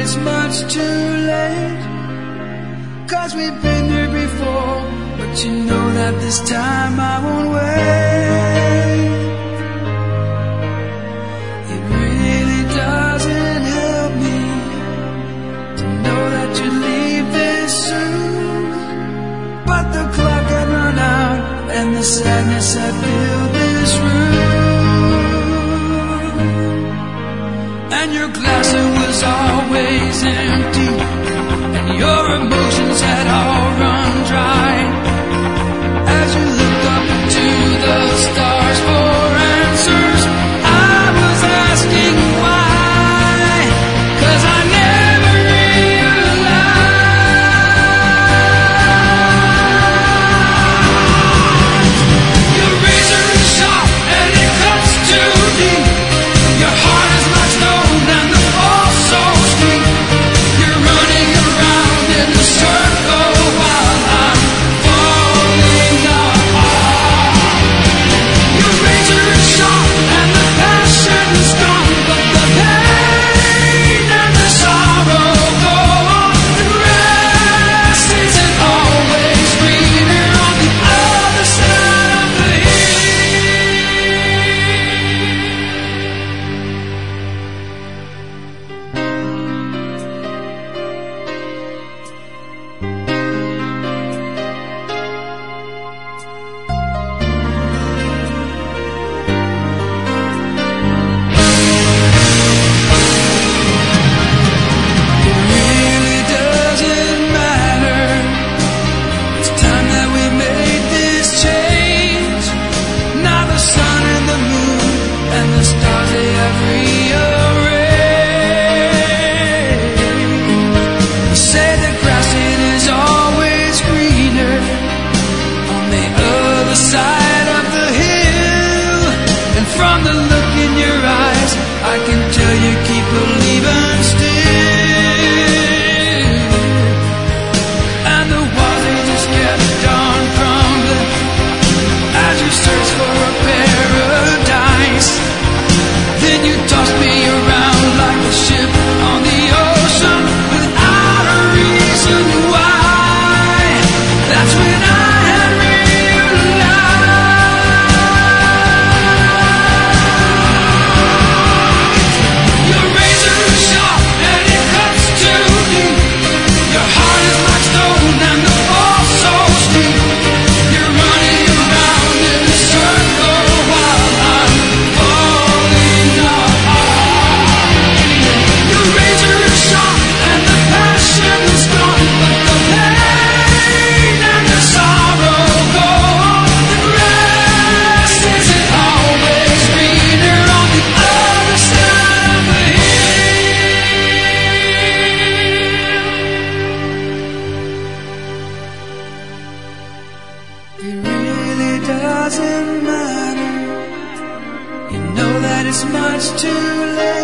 it's much too late, 'cause we've been here before. But you know that this time I won't wait. It really doesn't help me to know that you leave this soon, but the clock had run out and the sadness had filled this room, and your glass, it was always empty, and your emotions had all run dry. As you looked up into the stars for answers, I was asking why, 'cause I never realized. Your razor is sharp and it cuts too deep. Your heart is like stone and the fall so steep. You're running around in a circle while I'm falling apart. Your razor is sharp and the passion is gone, but the pain and the sorrow go on. The grass isn't always greener on the other side of the It really doesn't matter. It's time that we made this change. Now the sun and the moon and the stars, they have rearranged. You say the grass, it is always greener on the other side of the hill, and from the look in your eyes, I can tell you keep believing still. And the walls, they just kept on crumbling as you search for a paradise. Then you tossed me around like a ship on the ocean without a reason why. That's when I had realized. Your razor is sharp and it cuts too deep. Your heart is like stone and the fall so steep. You're running around in a circle while I'm falling apart. Your razor is sharp and the passion is gone, but the pain and the sorrow go on. The grass isn't always greener on the other side of the hill. It really doesn't matter. You know that it's much too late.